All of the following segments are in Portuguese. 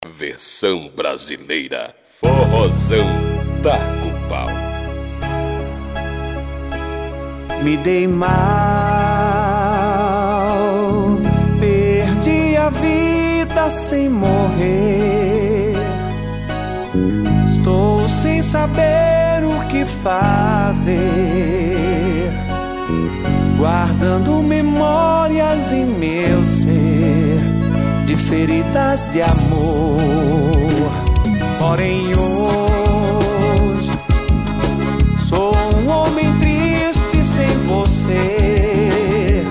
Versão brasileira, forrozão Taco Pau. Me dei mal, perdi a vida sem morrer. Estou sem saber o que fazer, guardando memórias em meu ser de feridas de amor. Porém hoje sou um homem triste sem você,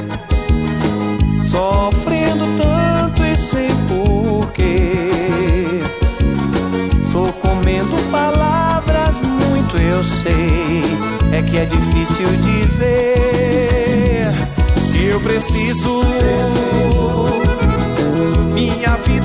sofrendo tanto e sem porquê. Estou comendo palavras, muito eu sei, é que é difícil dizer que eu preciso. Minha vida